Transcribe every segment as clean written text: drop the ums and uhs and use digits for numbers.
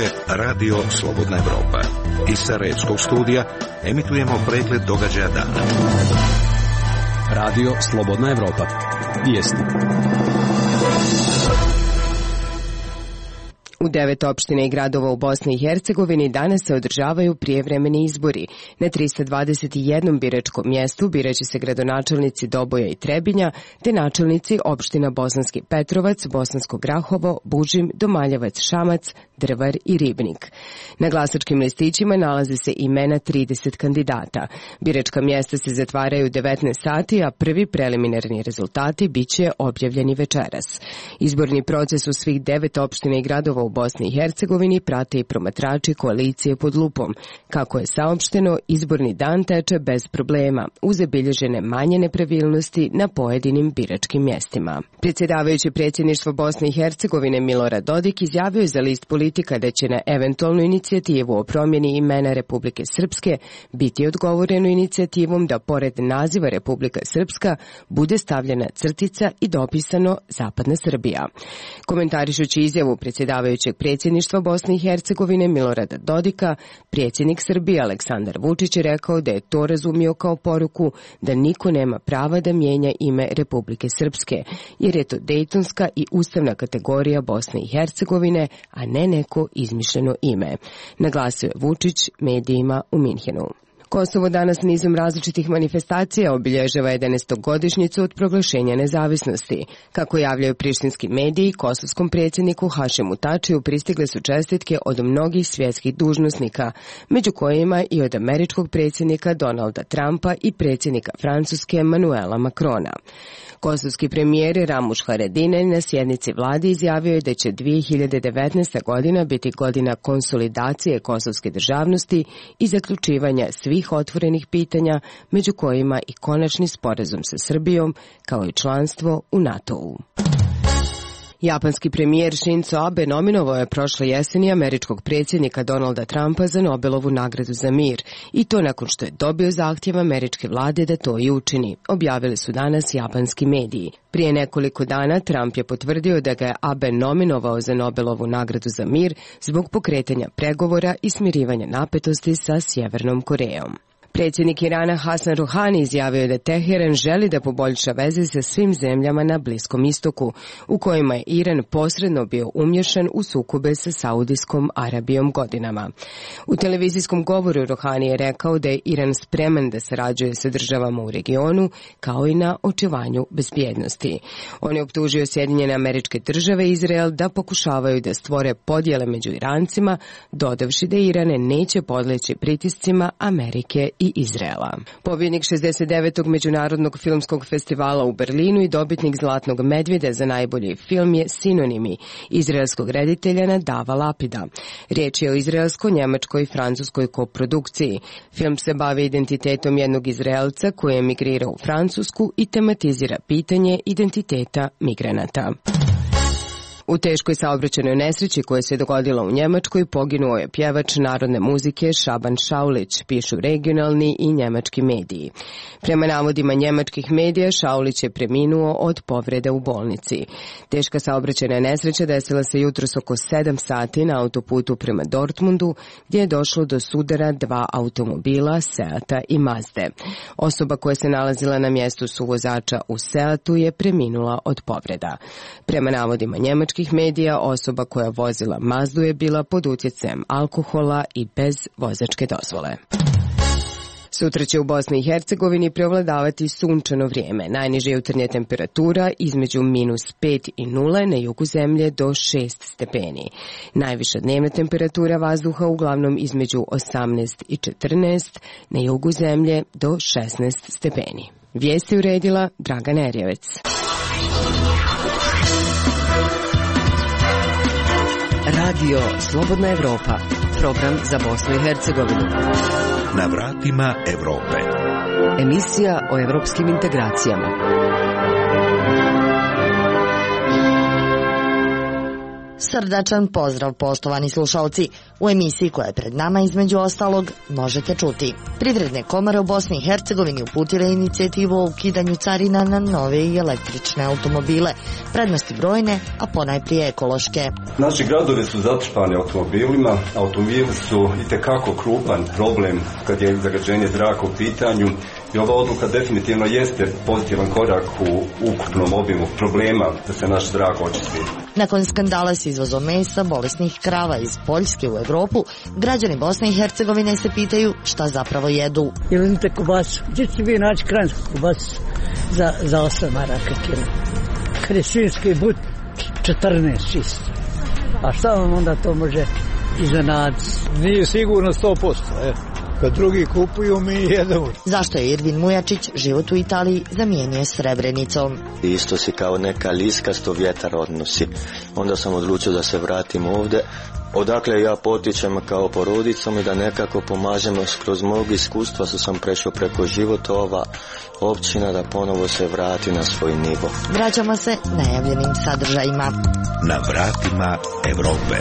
je Radio Slobodna Evropa. Iz Sarajevskog studija emitujemo pregled događaja dana. Radio Slobodna Evropa. Vijesti. U 9 opština i gradova u Bosni i Hercegovini danas se održavaju prijevremeni izbori. Na 321 biračkom mjestu biraće se gradonačelnici Doboja i Trebinja, te načelnici opština Bosanski Petrovac, Bosansko Grahovo, Bužim, Domaljevac, Šamac, Drvar i Ribnik. Na glasačkim listićima nalaze se imena 30 kandidata. Biračka mjesta se zatvaraju 19 sati, a prvi preliminarni rezultati biće objavljeni večeras. Izborni proces u svih 9 opština i gradova u Bosni i Hercegovini prate i promatrači koalicije pod lupom. Kako je saopšteno, izborni dan teče bez problema, uz zabilježene manje nepravilnosti na pojedinim biračkim mjestima. Predsjedavajući predsjedništvo Bosne i Hercegovine Milorad Dodik izjavio je za list Politika da će na eventualnu inicijativu o promjeni imena Republike Srpske biti odgovoreno inicijativom da pored naziva Republika Srpska bude stavljena crtica i dopisano Zapadna Srbija. Komentarišući izjavu predsjedavajućeg predsjedništva Bosne i Hercegovine Milorada Dodika, predsjednik Srbije Aleksandar Vučić je rekao da je to razumio kao poruku da niko nema prava da mijenja ime Republike Srpske, jer je to dejtonska i ustavna kategorija Bosne i Hercegovine, a ne neko izmišljeno ime, naglasio je Vučić medijima u Minhenu. Kosovo danas nizom različitih manifestacija obilježava 11. od proglašenja nezavisnosti. Kako javljaju prištinski mediji, kosovskom predsjedniku Hašemu Tačiju pristigle su čestitke od mnogih svjetskih dužnosnika, među kojima i od američkog predsjednika Donalda Trumpa i predsjednika Francuske Emanuela Macrona. Kosovski premijer Ramuš Haradinaj na sjednici vlade izjavio je da će 2019. godina biti godina konsolidacije kosovske državnosti i zaključivanja svih otvorenih pitanja, među kojima i konačni sporazum sa Srbijom, kao i članstvo u NATO-u. Japanski premijer Shinzo Abe nominovao je prošle jeseni američkog predsjednika Donalda Trumpa za Nobelovu nagradu za mir, i to nakon što je dobio zahtjev američke vlade da to i učini, objavili su danas japanski mediji. Prije nekoliko dana Trump je potvrdio da ga je Abe nominovao za Nobelovu nagradu za mir zbog pokretanja pregovora i smirivanja napetosti sa Sjevernom Korejom. Predsjednik Irana Hasan Rouhani izjavio je da Teheran želi da poboljša veze sa svim zemljama na Bliskom istoku, u kojima je Iran posredno bio umješan u sukobe sa Saudijskom Arabijom godinama. U televizijskom govoru Rouhani je rekao da je Iran spreman da sarađuje sa državama u regionu, kao i na očuvanju bezbjednosti. On je optužio Sjedinjene Američke Države i Izrael da pokušavaju da stvore podjele među Irancima, dodavši da Iran neće podleći pritiscima Amerike i Izraela. Pobjednik 69. Međunarodnog filmskog festivala u Berlinu i dobitnik Zlatnog medvjeda za najbolji film je Sinonimi izraelskog reditelja Nadava Lapida. Riječ je o izraelsko-njemačkoj i francuskoj koprodukciji. Film se bavi identitetom jednog Izraelca koji je emigrirao u Francusku i tematizira pitanje identiteta migranata. U teškoj saobraćajnoj nesreći koja se dogodila u Njemačkoj poginuo je pjevač narodne muzike Šaban Šaulić, pišu regionalni i njemački mediji. Prema navodima njemačkih medija, Šaulić je preminuo od povrede u bolnici. Teška saobraćajna nesreća desila se jutros oko 7 sati na autoputu prema Dortmundu, gdje je došlo do sudara 2 automobila, Seata i Mazde. Osoba koja se nalazila na mjestu suvozača u Seatu je preminula od povreda. Prema navodima njemačkih medija, osoba koja vozila Mazdu je bila pod utjecajem alkohola i bez vozačke dozvole. Sutra će u Bosni i Hercegovini preovladavati sunčano vrijeme. Najniža jutarnja temperatura između -5 i 0, na jugu zemlje do 6 stepeni. Najviša dnevna temperatura vazduha uglavnom između 18 i 14, na jugu zemlje do 16 stepeni. Vijesti uredila Dragan Erjevec. Radio Slobodna Evropa, program za Bosnu i Hercegovinu. Na vratima Evrope. Emisija o evropskim integracijama. Srdačan pozdrav poštovani slušalci. U emisiji koja je pred nama između ostalog možete čuti. Privredne komore u Bosni i Hercegovini uputile inicijativu o ukidanju carina na nove i električne automobile. Prednosti brojne, a ponajprije ekološke. Naši gradovi su zatrpani automobilima. Automobili su itekako krupan problem kad je zagađenje zraka u pitanju. I ova odluka definitivno jeste pozitivan korak u ukupnom obimu problema da se naš zrak očisti. Nakon skandala s izvozom mesa bolesnih krava iz Poljske u Evropu, građani Bosne i Hercegovine se pitaju šta zapravo jedu. Ili vidite kubasu, gdje ćete vi naći kransku kubasu za 8 maraka kilo? Kad je svinjski but 14 čisto. A šta vam onda to može iznenaditi? Nije sigurno 100%, Kad drugi kupuju, mi jedemo. Zašto je Irvin Mujačić život u Italiji zamijenio Srebrenicom? Isto si kao neka liskasto vjetar odnosi. Onda sam odlučio da se vratim ovdje. Odakle ja potičem kao porodicom i da nekako pomažemo kroz mog iskustva što sam prešao preko života ova općina da ponovo se vrati na svoj nivo. Vraćamo se najavljenim sadržajima. Na vratima Evrope.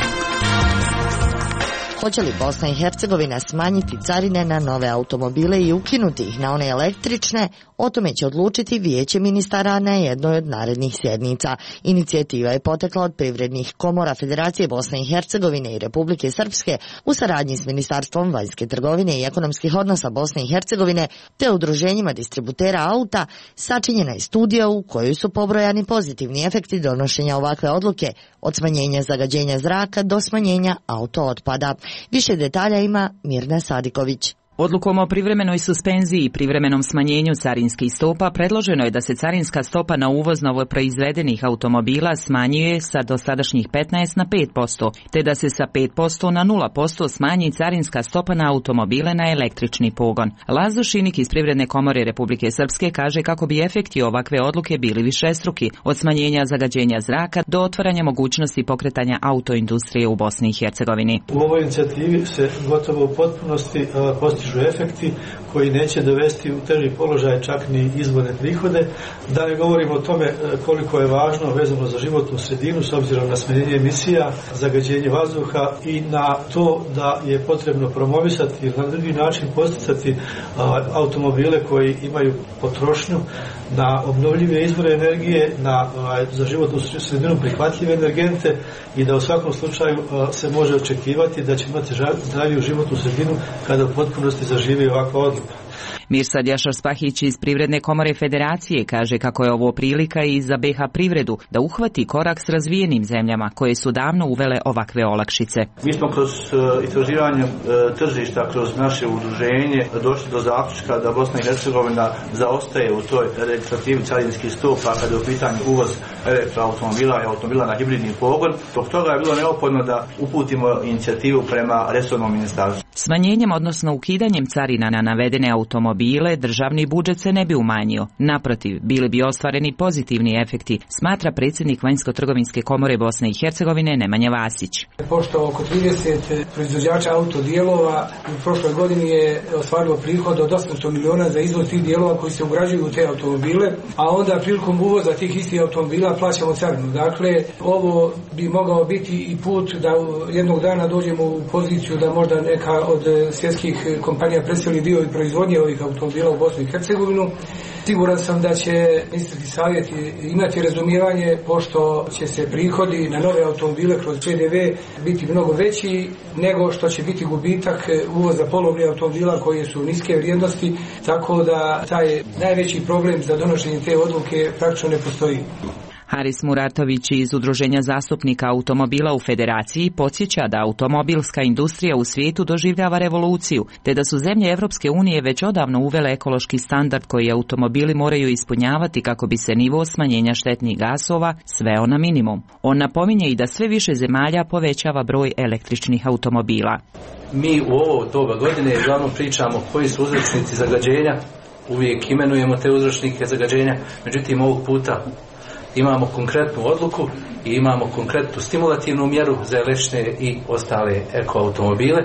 Hoće li Bosna i Hercegovina smanjiti carine na nove automobile i ukinuti ih na one električne? O tome će odlučiti Vijeće ministara na jednoj od narednih sjednica. Inicijativa je potekla od privrednih komora Federacije Bosne i Hercegovine i Republike Srpske u saradnji s Ministarstvom vanjske trgovine i ekonomskih odnosa Bosne i Hercegovine te udruženjima distributera auta. Sačinjena je studija u kojoj su pobrojani pozitivni efekti donošenja ovakve odluke, od smanjenja zagađenja zraka do smanjenja auto otpada. Više detalja ima Mirna Sadiković. Odlukom o privremenoj suspenziji i privremenom smanjenju carinskih stopa predloženo je da se carinska stopa na uvoz novoproizvedenih automobila smanjuje sa dosadašnjih 15 na 5%, te da se sa 5% na 0% smanji carinska stopa na automobile na električni pogon. Lazo Šinik iz Privredne komore Republike Srpske kaže kako bi efekti ovakve odluke bili višestruki, od smanjenja zagađenja zraka do otvaranja mogućnosti pokretanja autoindustrije u Bosni i Hercegovini. U ovoj inicijativi se gotovo u potpunosti postižu efekti koji neće dovesti u teži položaj čak ni izvorne prihode. Da ne govorimo o tome koliko je važno vezano za životnu sredinu s obzirom na smanjenje emisija, zagađenje vazduha i na to da je potrebno promovisati ili na drugi način posticati automobile koji imaju potrošnju na obnovljive izvore energije, na za životnu sredinu prihvatljive energente i da u svakom slučaju se može očekivati da će imati zdraviju životnu sredinu kada u potpunosti zaživi ovakva odluka. Mirsad Jašar-Spahić iz Privredne komore Federacije kaže kako je ovo prilika i za BiH privredu da uhvati korak s razvijenim zemljama koje su davno uvele ovakve olakšice. Mi smo kroz istraživanje tržišta, kroz naše udruženje došli do zaključka da Bosna i Hercegovina zaostaje u toj legislativi carinskih stopa kada je u pitanju uvoz elektroautomobila i automobila na hibridni pogon. Zbog toga je bilo neophodno da uputimo inicijativu prema resornom ministarstvu. Smanjenjem, odnosno ukidanjem carina na navedene automobile, državni budžet se ne bi umanjio. Naprotiv, bili bi ostvareni pozitivni efekti, smatra predsjednik Vanjsko-trgovinske komore Bosne i Hercegovine Nemanja Vasić. Pošto oko 30 proizvođača autodijelova u prošloj godini je ostvarilo prihod od 800 miliona za izvoz tih dijelova koji se ugrađuju u te automobile, a onda prilikom uvoza tih istih automobila plaćamo carinu. Dakle, ovo bi mogao biti i put da jednog dana dođemo u poziciju da možda neka od svjetskih kompanija preseli dio i proizvodnje ovih automobila u Bosnu i Hercegovinu. Siguran sam da će ministarski savjet imati razumijevanje pošto će se prihodi na nove automobile kroz PDV biti mnogo veći nego što će biti gubitak uvoza polovnih automobila koje su niske vrijednosti, tako da taj najveći problem za donošenje te odluke praktično ne postoji. Haris Muratović iz Udruženja zastupnika automobila u Federaciji podsjeća da automobilska industrija u svijetu doživljava revoluciju, te da su zemlje Evropske unije već odavno uvele ekološki standard koji automobili moraju ispunjavati kako bi se nivo smanjenja štetnih gasova sveo na minimum. On napominje i da sve više zemalja povećava broj električnih automobila. Mi u ovo doba godine uglavnom pričamo koji su uzročnici zagađenja, uvijek imenujemo te uzročnike zagađenja, međutim ovog puta imamo konkretnu odluku i imamo konkretnu stimulativnu mjeru za električne i ostale ekoautomobile,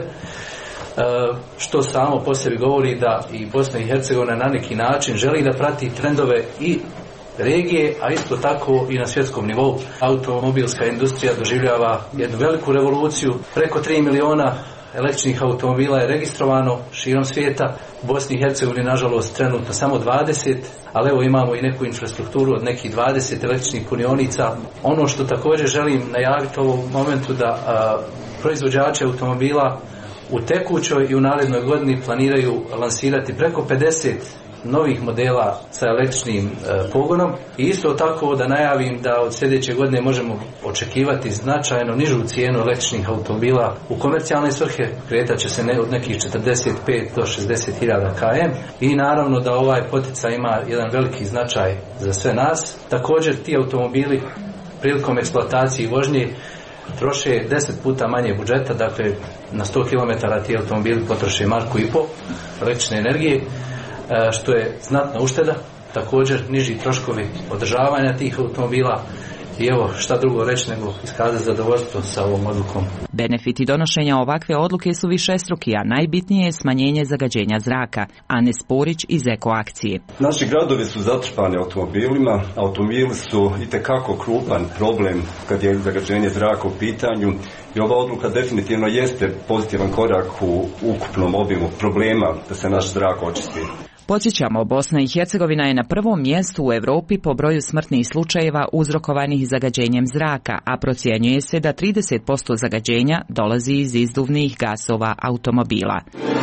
što samo po sebi govori da i Bosna i Hercegovina na neki način želi da prati trendove i regije, a isto tako i na svjetskom nivou. Automobilska industrija doživljava jednu veliku revoluciju. Preko 3 miliona električnih automobila je registrovano širom svijeta. U Bosni i Hercegovini nažalost trenutno samo 20, ali evo imamo i neku infrastrukturu od nekih 20 električnih punionica. Ono što također želim najaviti u ovom momentu da proizvođači automobila u tekućoj i u narednoj godini planiraju lansirati preko 50 novih modela sa električnim pogonom i isto tako da najavim da od sljedeće godine možemo očekivati značajno nižu cijenu električnih automobila u komercijalne svrhe, kretat će se od nekih 45 do 60.000 km i naravno da ovaj poticaj ima jedan veliki značaj za sve nas. Također ti automobili prilikom eksploatacije i vožnje troše 10 puta manje budžeta, dakle na 100 km ti automobili potroše 1,5 marku električne energije, što je znatna ušteda, također niži troškovi održavanja tih automobila i evo šta drugo reći nego iskazati zadovoljstvo sa ovom odlukom. Benefiti donošenja ovakve odluke su višestruki, a najbitnije je smanjenje zagađenja zraka. Ane Sporić iz Eko akcije. Naši gradovi su zatrpani automobilima, automobili su itekako krupan problem kad je zagađenje zraka u pitanju i ova odluka definitivno jeste pozitivan korak u ukupnom obimu problema da se naš zrak očisti. Podsjećamo, Bosna i Hercegovina je na prvom mjestu u Europi po broju smrtnih slučajeva uzrokovanih zagađenjem zraka, a procjenjuje se da 30% zagađenja dolazi iz izduvnih gasova automobila.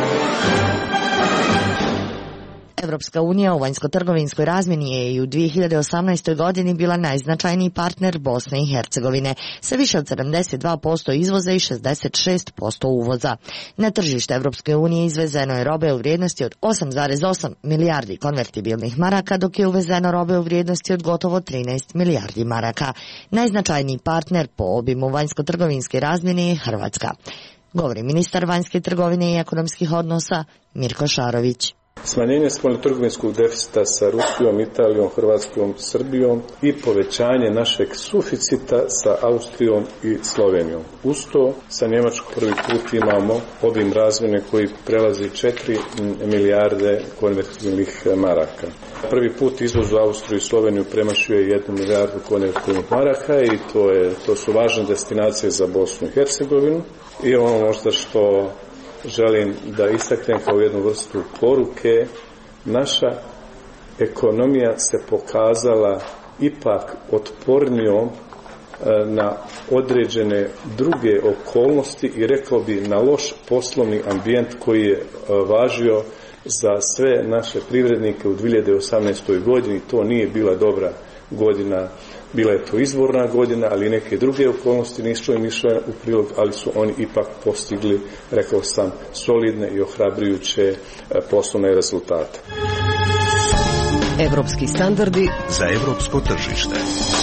Evropska unija u vanjsko-trgovinskoj razmjeni je i u 2018. godini bila najznačajniji partner Bosne i Hercegovine, sa više od 72% izvoza i 66% uvoza. Na tržište Evropske unije izvezeno je robe u vrijednosti od 8,8 milijardi konvertibilnih maraka, dok je uvezeno robe u vrijednosti od gotovo 13 milijardi maraka. Najznačajniji partner po obimu vanjsko-trgovinske razmjene je Hrvatska, govori ministar vanjske trgovine i ekonomskih odnosa Mirko Šarović. Smanjenje spoljnotrgovinskog deficita sa Rusijom, Italijom, Hrvatskom, Srbijom i povećanje našeg suficita sa Austrijom i Slovenijom. Uz to sa Njemačkom prvi put imamo obim razmjene koji prelazi 4 milijarde konvertibilnih maraka. Prvi put izvoz u Austriju i Sloveniju premašuje 1 milijardu konvertibilnih maraka i to su važne destinacije za Bosnu i Hercegovinu. I ono možda što želim da istaknem kao jednu vrstu poruke, naša ekonomija se pokazala ipak otpornijom na određene druge okolnosti i rekao bi na loš poslovni ambijent koji je važio za sve naše privrednike u 2018. godini. To nije bila dobra godina, bila je to izborna godina, ali neke druge okolnosti nisu im išle u prilog, ali su oni ipak postigli, rekao sam, solidne i ohrabrujuće poslovne rezultate. Evropski standardi za evropsko tržište.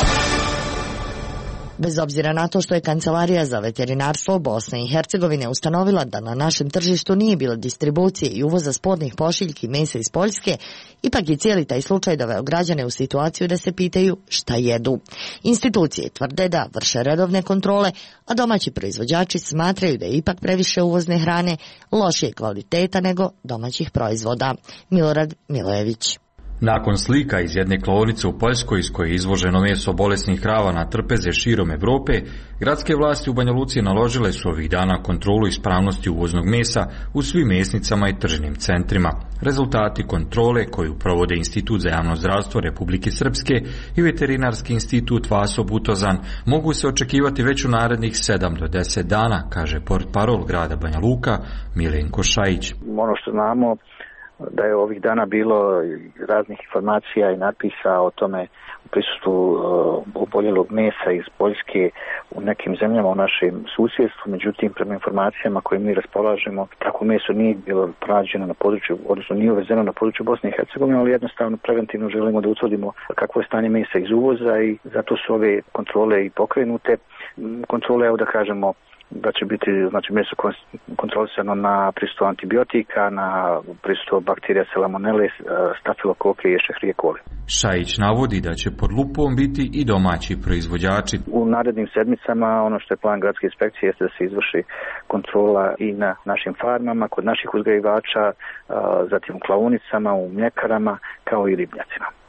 Bez obzira na to što je Kancelarija za veterinarstvo Bosne i Hercegovine ustanovila da na našem tržištu nije bilo distribucije i uvoza spornih pošiljki mesa iz Poljske, ipak je cijeli taj slučaj doveo građane u situaciju da se pitaju šta jedu. Institucije tvrde da vrše redovne kontrole, a domaći proizvođači smatraju da je ipak previše uvozne hrane lošije kvaliteta nego domaćih proizvoda. Milorad Milojević. Nakon slika iz jedne klaonice u Poljskoj iz koje je izvoženo meso bolesnih krava na trpeze širom Europe, gradske vlasti u Banja Luci naložile su ovih dana kontrolu ispravnosti uvoznog mesa u svim mesnicama i tržnim centrima. Rezultati kontrole koju provode Institut za javno zdravstvo Republike Srpske i Veterinarski institut Vaso Butozan mogu se očekivati već u narednih 7 do 10 dana, kaže portparol grada Banja Luka Milenko Šajić. Ono što znamo da je ovih dana bilo raznih informacija i natpisa o tome u prisustvu oboljelog mesa iz Poljske u nekim zemljama u našem susjedstvu, međutim prema informacijama koje mi raspolažemo, tako meso nije bilo pronađeno na području, odnosno nije uvezeno na području Bosne i Hercegovine, ali jednostavno preventivno želimo da utvrdimo kakvo je stanje mesa iz uvoza i zato su ove kontrole i pokrenute. Kontrole, evo da kažemo, da će biti meso kontrolisano na prisustvo antibiotika, na prisustvo bakterija salmonele, stafilokoke i escherichia coli. Šajić navodi da će pod lupom biti i domaći proizvođači. U narednim sedmicama ono što je plan gradske inspekcije jeste da se izvrši kontrola i na našim farmama, kod naših uzgajivača, zatim u klaonicama, u mljekarama, kao i ribnjacima.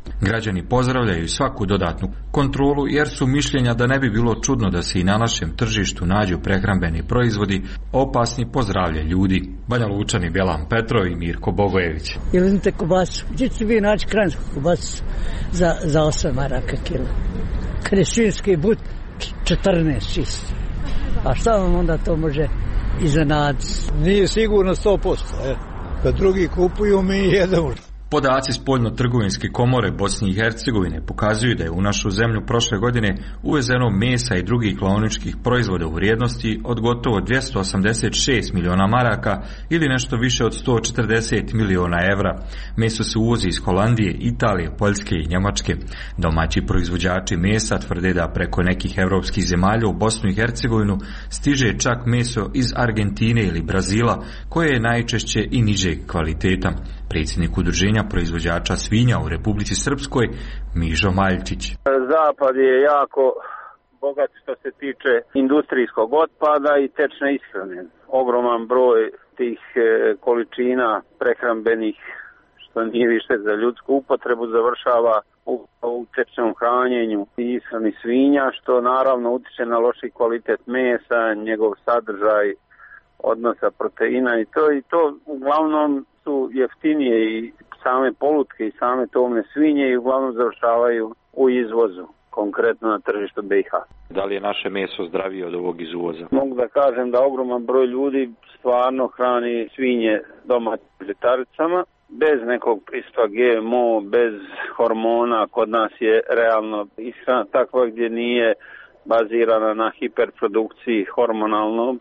Građani pozdravljaju svaku dodatnu kontrolu jer su mišljenja da ne bi bilo čudno da se i na našem tržištu nađu prehrambeni proizvodi opasni po zdravlje ljudi. Banja Lučani Bjelan Petrov i Mirko Bogojević. Ili uzmite kobasu, gdje ćete vi naći kransku kobasu za 8 maraka kilo? Kad je svinjski but 14 čisto. A šta vam onda to može iznenaditi? Nije sigurno 100%. Kad drugi kupuju, mi jedemo. Podaci Spoljno-trgovinske komore Bosne i Hercegovine pokazuju da je u našu zemlju prošle godine uvezeno mesa i drugih klaoničkih proizvoda u vrijednosti od gotovo 286 miliona maraka ili nešto više od 140 miliona evra. Meso se uvozi iz Holandije, Italije, Poljske i Njemačke. Domaći proizvođači mesa tvrde da preko nekih evropskih zemalja u Bosnu i Hercegovinu stiže čak meso iz Argentine ili Brazila, koje je najčešće i nižeg kvaliteta. Predsjednik udruženja proizvođača svinja u Republici Srpskoj, Mižo Maljčić. Zapad je jako bogat što se tiče industrijskog otpada i tečne ishrane. Ogroman broj tih količina prehrambenih, što nije više za ljudsku upotrebu, završava u tečnom hranjenju i ishrani svinja, što naravno utiče na loši kvalitet mesa, njegov sadržaj odnosa proteina i to uglavnom su jeftinije i same polutke i same tovne svinje i uglavnom završavaju u izvozu, konkretno na tržištu BiH. Da li je naše meso zdravije od ovog izvoza? Mogu da kažem da ogroman broj ljudi stvarno hrani svinje domaćim žitaricama, bez nekog prisustva GMO, bez hormona. Kod nas je realno ishrana takva gdje nije bazirana na hiperprodukciji hormonalnom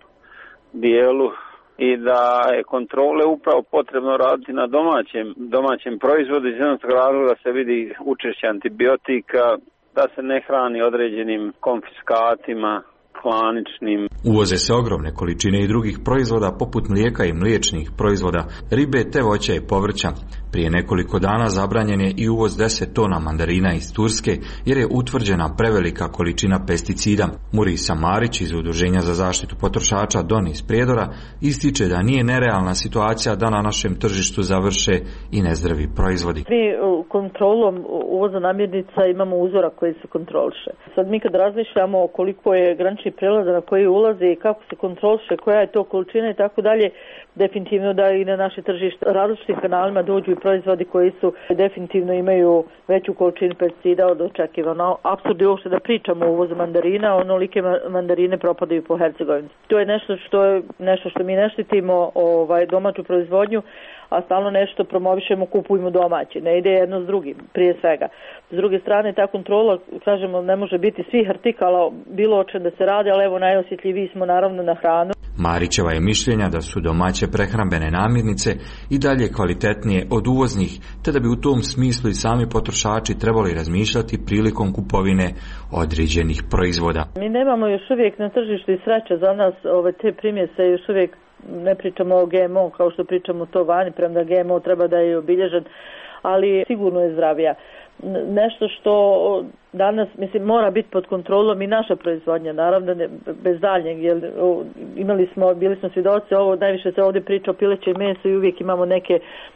dijelu i da je kontrole upravo potrebno raditi na domaćem proizvodu iz jednog razloga da se vidi učešće antibiotika, da se ne hrani određenim konfiskatima, klaničnim. Uvoze se ogromne količine i drugih proizvoda poput mlijeka i mliječnih proizvoda, ribe te voća i povrća. Prije nekoliko dana zabranjen je i uvoz 10 tona mandarina iz Turske jer je utvrđena prevelika količina pesticida. Murisa Marić iz Udruženja za zaštitu potrošača Don iz Prijedora ističe da nije nerealna situacija da na našem tržištu završe i nezdravi proizvodi. Mi kontrolom uvoza namirnica imamo uzora koji se kontroliše. Sad mi kad razmišljamo koliko je granični prelaza na koji ulaze i kako se kontroliše, koja je to količina i tako dalje, definitivno da i na naše tržište različitim kanalima dođu i proizvodi koji su definitivno imaju veću količinu pesticida od očekivano. Apsurd je uopšte da pričamo o uvozu mandarina, onolike mandarine propadaju po Hercegovini. To je nešto što mi ne štitimo domaću proizvodnju, a stalno nešto promovišemo, kupujemo domaće. Ne ide jedno s drugim, prije svega. S druge strane, ta kontrola, kažemo, ne može biti svih artikala, bilo o čem da se radi, ali evo najosjetljiviji smo naravno na hranu. Marićeva je mišljenja da su domaće prehrambene namirnice i dalje kvalitetnije od uvoznih, te da bi u tom smislu i sami potrošači trebali razmišljati prilikom kupovine određenih proizvoda. Mi nemamo još uvijek na tržištu i sreće za nas te primjese, još uvijek ne pričamo o GMO kao što pričamo to vani, premda GMO treba da je obilježen, ali sigurno je zdravija. Nešto što danas, mora biti pod kontrolom i naša proizvodnja, naravno bez daljnjeg, jer bili smo svjedoci, najviše se ovdje priča o pilećem mesu i uvijek imamo neke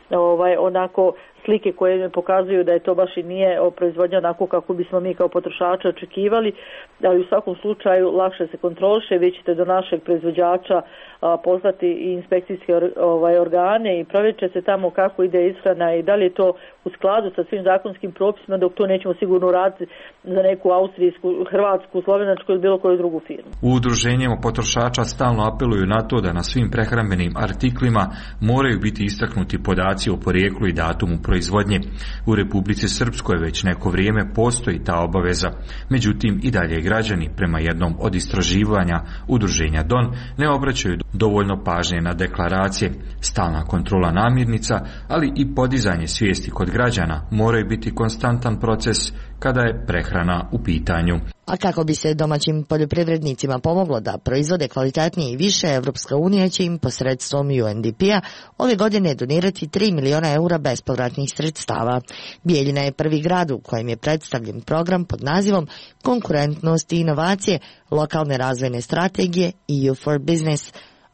onako slike koje pokazuju da je to baš i nije proizvodnja onako kako bismo mi kao potrošači očekivali, ali u svakom slučaju lakše se kontroliše, vi ćete do našeg proizvođača poslati i inspekcijske organe i provjerit će se tamo kako ide ishrana i da li je to u skladu sa svim zakonskim propisima, dok to nećemo sigurno raditi za neku austrijsku, hrvatsku, slovenačku ili bilo koju drugu firmu. U udruženjima potrošača stalno apeluju na to da na svim prehrambenim artiklima moraju biti istaknuti podaci o porijeklu i datumu proizvodnje. U Republici Srpskoj već neko vrijeme postoji ta obaveza. Međutim, i dalje građani prema jednom od istraživanja udruženja Don ne obraćaju dovoljno pažnje na deklaracije. Stalna kontrola namirnica, ali i podizanje svijesti kod građana moraju biti konstantan proces kada je prehrana u pitanju. A kako bi se domaćim poljoprivrednicima pomoglo da proizvode kvalitetnije i više, Evropska unija će im posredstvom UNDP-a ove godine donirati 3 miliona eura bespovratnih sredstava. Bijeljina je prvi grad u kojem je predstavljen program pod nazivom Konkurentnost i inovacije, lokalne razvojne strategije EU for Business.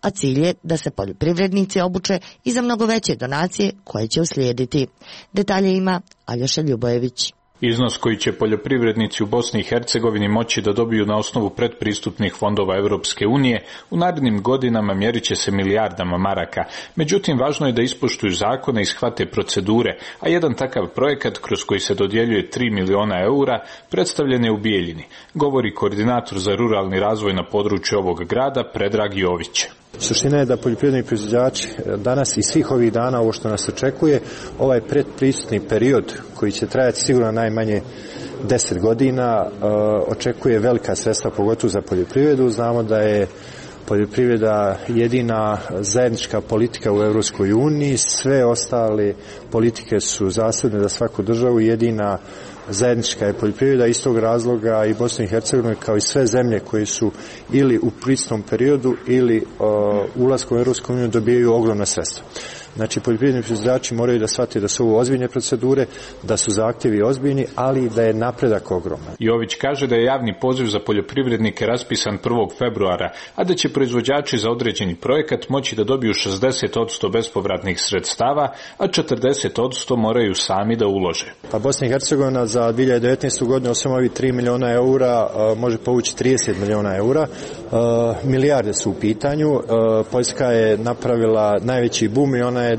a cilj je da se poljoprivrednici obuče i za mnogo veće donacije koje će uslijediti. Detalje ima Aljoša Ljubojević. Iznos koji će poljoprivrednici u Bosni i Hercegovini moći da dobiju na osnovu predpristupnih fondova Europske unije u narednim godinama mjerit će se milijardama maraka. Međutim, važno je da ispoštuju zakone i shvate procedure, a jedan takav projekat kroz koji se dodjeljuje 3 miliona eura predstavljen je u Bijeljini, govori koordinator za ruralni razvoj na području ovog grada Predrag Jović. Suština je da poljoprivredni proizvođači danas i svih ovih dana, ovo što nas očekuje, ovaj predpristupni period koji će trajati sigurno najmanje 10 godina, očekuje velika sredstva, pogotovo za poljoprivredu. Znamo da je poljoprivreda jedina zajednička politika u Europskoj uniji, sve ostale politike su zasebne za svaku državu, jedina zajednička je poljoprivreda. Iz tog razloga i Bosna i Hercegovina kao i sve zemlje koje su ili u pristupnom periodu ili ulaskom u Europsku uniju dobijaju ogromna sredstva. Znači, poljoprivredni proizvođači moraju da shvate da su ovo ozbiljne procedure, da su zahtjevi ozbiljni, ali da je napredak ogroman. Jović kaže da je javni poziv za poljoprivrednike raspisan 1. februara, a da će proizvođači za određeni projekat moći da dobiju 60% bespovratnih sredstava, a 40% moraju sami da ulože. Pa Bosna i Hercegovina za 2019. godinu osim ovih 3 miliona eura može povući 30 miliona eura. Milijarde su u pitanju. Poljska je napravila najveći bum i ona je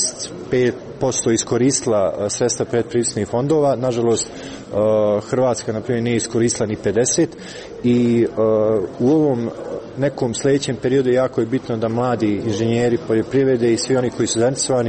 95% iskoristila sredstva predpristupnih fondova. Nažalost, Hrvatska, na primjer, nije iskoristila ni 50% i u ovom nekom sljedećem periodu jako je bitno da mladi inženjeri poljoprivrede i svi oni koji su zainteresovani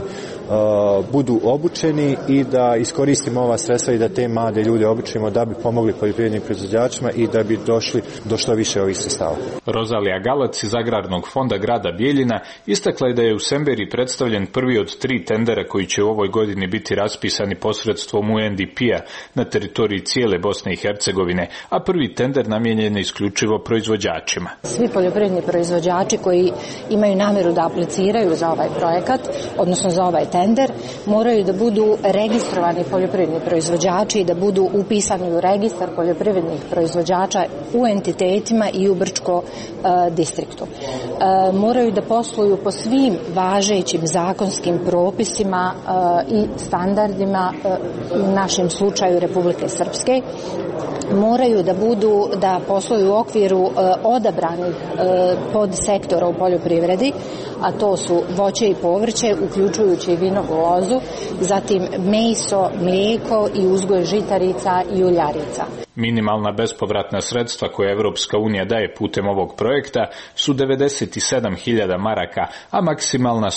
budu obučeni i da iskoristimo ova sredstva i da te mlade ljude obučimo da bi pomogli poljoprivrednim proizvođačima i da bi došlo više ovih sredstava. Rozalija Galac iz Agrarnog fonda grada Bijeljina istakla je da je u Semberi predstavljen prvi od 3 tendera koji će u ovoj godini biti raspisani posredstvom UNDP-a na teritoriji cijele Bosne i Hercegovine, a prvi tender namijenjen je isključivo proizvođačima. Svi poljoprivredni proizvođači koji imaju namjeru da apliciraju za ovaj projekat, odnosno za ovaj tender, moraju da budu registrovani poljoprivredni proizvođači i da budu upisani u registar poljoprivrednih proizvođača u entitetima i u Brčko distriktu. Moraju da posluju po svim važećim zakonskim propisima i standardima, u našem slučaju Republike Srpske. Moraju da posluju u okviru odabranih podsektora u poljoprivredi, a to su voće i povrće, uključujući i vinovu lozu, zatim meso, mlijeko i uzgoj žitarica i uljarica. Minimalna bespovratna sredstva koje Evropska unija daje putem ovog projekta su 97.000 maraka, a maksimalna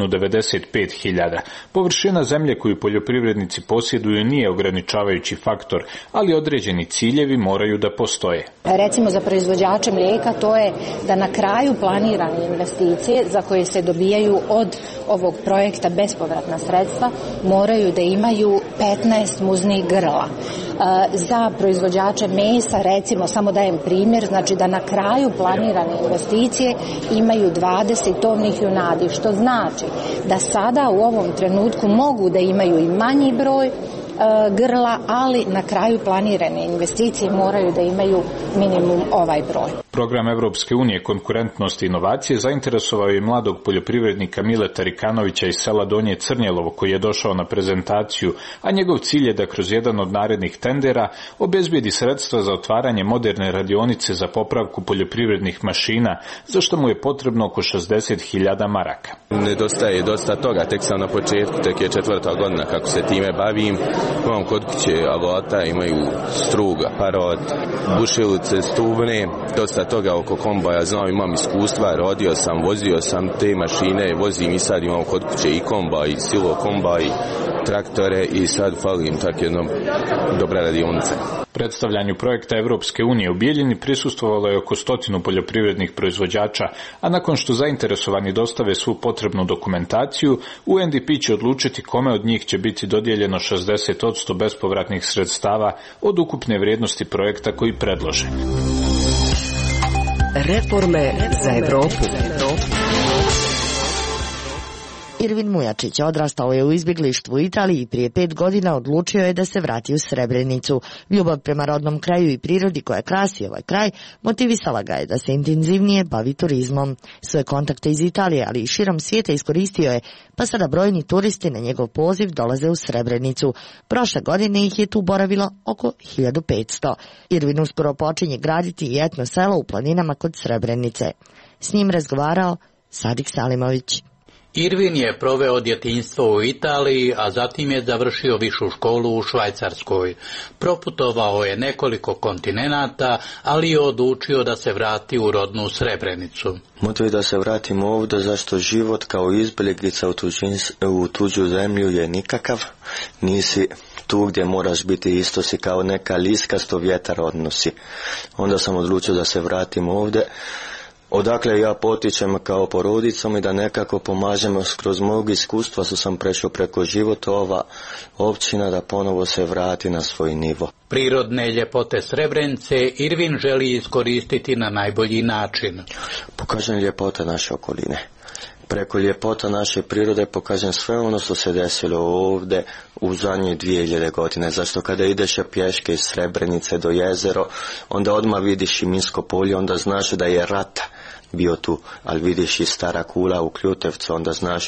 195.000. Površina zemlje koju poljoprivrednici posjeduju nije ograničavajući faktor, ali određeni ciljevi moraju da postoje. Recimo za proizvođače mlijeka to je da na kraju planirane investicije za koje se dobijaju od ovog projekta bespovratna sredstva moraju da imaju 15 muznih grla. Za proizvođače mesa, recimo, samo dajem primjer, znači da na kraju planirane investicije imaju 20 tovnih junadi, što znači da sada u ovom trenutku mogu da imaju i manji broj grla, ali na kraju planirane investicije moraju da imaju minimum ovaj broj. Program Evropske unije konkurentnosti i inovacije zainteresovao je mladog poljoprivrednika Mileta Rikanovića iz sela Donje Crnjelovo koji je došao na prezentaciju, a njegov cilj je da kroz jedan od narednih tendera obezbijedi sredstva za otvaranje moderne radionice za popravku poljoprivrednih mašina, za što mu je potrebno oko 60.000 maraka. Nedostaje dosta toga, tek sam na početku, tek je 4. godina kako se time bavim. Imam kod kuće alata, imaju strug, aparat, bušilice, stubne, dosta toga oko kombaja, znam, imam iskustva, rodio sam, vozio sam te mašine, vozim i sad imam kod kuće i kombaj, i silo kombaj, traktore i sad falim tak jednom dobra radionica. Predstavljanju projekta Evropske unije u Bijeljini prisustvovalo je oko 100 poljoprivrednih proizvođača, a nakon što zainteresovani dostave svu potrebnu dokumentaciju, UNDP će odlučiti kome od njih će biti dodijeljeno 60% bespovratnih sredstava od ukupne vrijednosti projekta koji predlože. Reforme za Evropu. Irvin Mujačić odrastao je u izbjeglištvu u Italiji i prije 5 godina odlučio je da se vrati u Srebrenicu. Ljubav prema rodnom kraju i prirodi koja krasi ovaj kraj motivisala ga je da se intenzivnije bavi turizmom. Svoje kontakte iz Italije, ali i širom svijeta iskoristio je, pa sada brojni turisti na njegov poziv dolaze u Srebrenicu. Prošle godine ih je tu boravilo oko 1500. Irvin uskoro počinje graditi i etno selo u planinama kod Srebrenice. S njim razgovarao Sadik Salimović. Irvin je proveo djetinjstvo u Italiji, a zatim je završio višu školu u Švajcarskoj. Proputovao je nekoliko kontinenata, ali je odlučio da se vrati u rodnu Srebrenicu. Motiv da se vratim ovdje, zašto život kao izbjeglica u tuđu zemlju je nikakav. Nisi tu gdje moraš biti, isto si kao neka liska sto vjetar odnosi. Onda sam odlučio da se vratim ovdje. Odakle ja potičem kao porodicom i da nekako pomažem kroz mog iskustva što sam prešao preko života ova općina da ponovo se vrati na svoj nivo. Prirodne ljepote Srebrenice Irvin želi iskoristiti na najbolji način. Pokažem ljepota naše okoline. Preko ljepota naše prirode pokažem sve ono što se desilo ovdje u zadnje 2000 godine. Zašto kada ideš pješke iz Srebrenice do jezero, onda odmah vidiš i minsko polje, onda znaš da je rat bio tu, ali vidiš i Stara Kula u Kljutevcu, onda znaš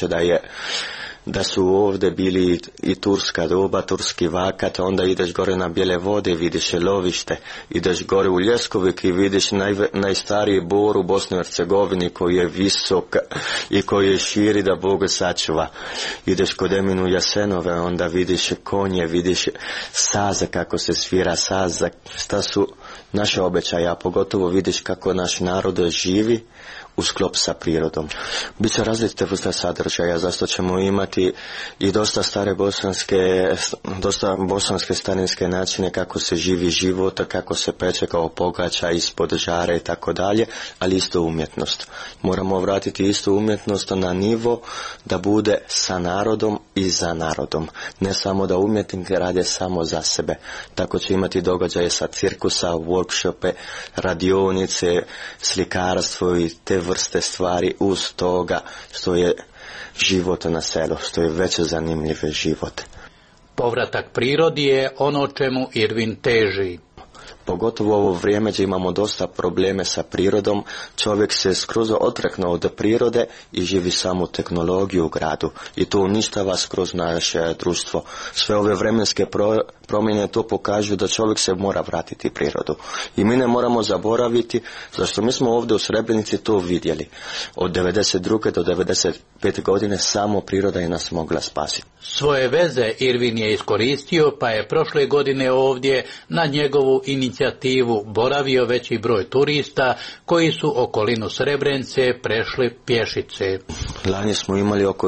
da su ovdje bili i turska doba, turski vakat, onda ideš gore na Bijele vode, vidiš lovište, ideš gore u Ljeskovik i vidiš najstariji bor u Bosni i Hercegovini koji je visok i koji je širi da Bog sačuva. Ideš kod Eminu Jasenove, onda vidiš konje, vidiš saze kako se svira saza, šta su naše obećaje, a pogotovo vidiš kako naš narod živi u sklop sa prirodom. Biće različite vrste sadržaja, zašto ćemo imati i dosta bosanske starinske načine kako se živi život, kako se peče kao pogača ispod žare i tako dalje, ali isto umjetnost. Moramo vratiti istu umjetnost na nivo da bude sa narodom i za narodom. Ne samo da umjetnike rade samo za sebe. Tako će imati događaje sa cirkusa, workshope, radionice, slikarstvo i te vrste stvari uz toga što je život na selu, što je već zanimljiv život. Povratak prirodi je ono čemu Irvin teži. Pogotovo u ovo vrijeme gdje imamo dosta probleme sa prirodom, čovjek se skroz odreknuo od prirode i živi samo tehnologiju u gradu. I to uništava skroz naše društvo. Sve ove vremenske promjene to pokažu da čovjek se mora vratiti prirodu. I mi ne moramo zaboraviti, zašto mi smo ovdje u Srebrenici to vidjeli. Od 92. do 95. godine samo priroda je nas mogla spasiti. Svoje veze Irvin je iskoristio, pa je prošle godine ovdje na njegovu inicijativu boravio veći broj turista koji su okolinu Srebrenice prešli pješice. Lani smo imali oko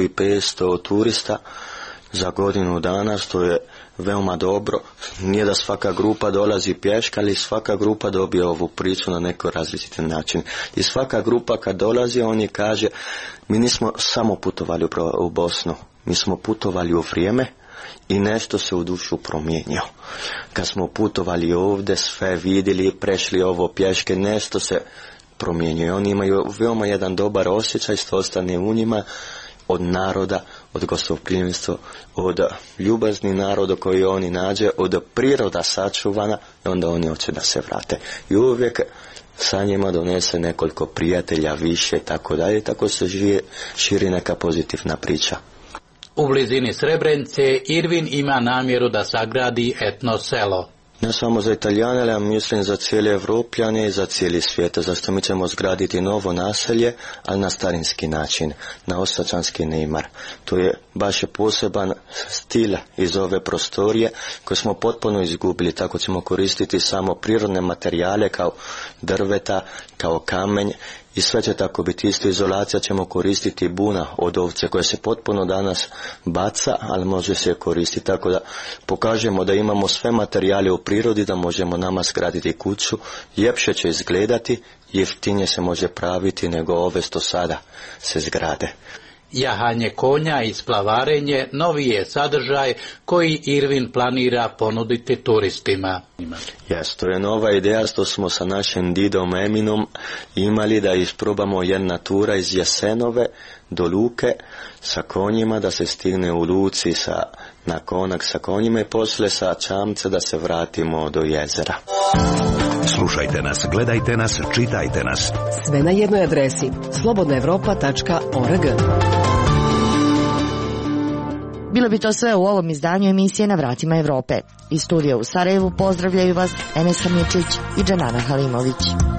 1500 turista za godinu dana, što je veoma dobro. Nije da svaka grupa dolazi pješka, ali svaka grupa dobije ovu priču na neki različiti način. I svaka grupa kad dolazi, oni kaže, mi nismo samo putovali u Bosnu, mi smo putovali u vrijeme i nešto se u dušu promijenio. Kad smo putovali ovdje, sve vidjeli, prešli ovo pješke, nešto se promijenio. Oni imaju veoma jedan dobar osjećaj što ostane u njima od naroda, od gostoprimstva, od ljubazni naroda koji oni nađe, od priroda sačuvana, i onda oni hoće da se vrate. I uvijek sa njima donese nekoliko prijatelja više, tako dalje, tako se širi neka pozitivna priča. U blizini Srebrenice Irvin ima namjeru da sagradi etno selo. Ne samo za Italijane, ali mislim za cijele Evropljane i za cijeli svijet. Zašto mi ćemo zgraditi novo naselje, ali na starinski način, na osačanski neimar. To je baš poseban stil iz ove prostorije koje smo potpuno izgubili. Tako ćemo koristiti samo prirodne materijale kao drveta, kao kamenj. I sve će tako biti isto. Izolacija ćemo koristiti buna od ovce koja se potpuno danas baca, ali može se koristiti. Tako da pokažemo da imamo sve materijale u prirodi, da možemo nama zgraditi kuću. Ljepše će izgledati, jeftinije se može praviti nego ove što sada se zgrade. Jahanje konja i splavarenje novi je sadržaj koji Irvin planira ponuditi turistima. Jes, to je nova ideja što smo sa našim Didom Eminom imali da isprobamo jedna tura iz Jasenove do Luke sa konjima, da se stigne u Luci na konak sa konjima i poslije sa čamca da se vratimo do jezera. Slušajte nas, gledajte nas, čitajte nas. Sve na jednoj adresi slobodnaevropa.org. Bilo bi to sve u ovom izdanju emisije Na vratima Evrope. Iz studija u Sarajevu pozdravljaju vas Enes Hamičić i Dženana Halimović.